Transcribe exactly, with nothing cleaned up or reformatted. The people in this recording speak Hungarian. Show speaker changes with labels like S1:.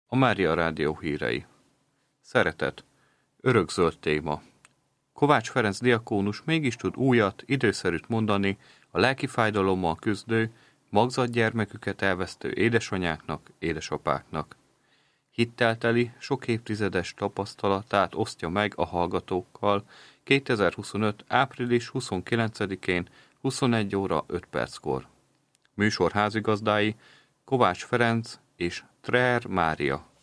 S1: A Mária Rádió hírei. Szeretet. Örökzöld téma. Kovács Ferenc diakónus mégis tud újat, időszerűt mondani a lelki fájdalommal küzdő, magzatgyermeküket elvesztő édesanyáknak, édesapáknak. Hittelteli, sok évtizedes tapasztalatát osztja meg a hallgatókkal kétezer-huszonöt. április huszonkilencedikén huszonegy óra öt perckor. Műsor házigazdái Kovács Ferenc és Treher Mária.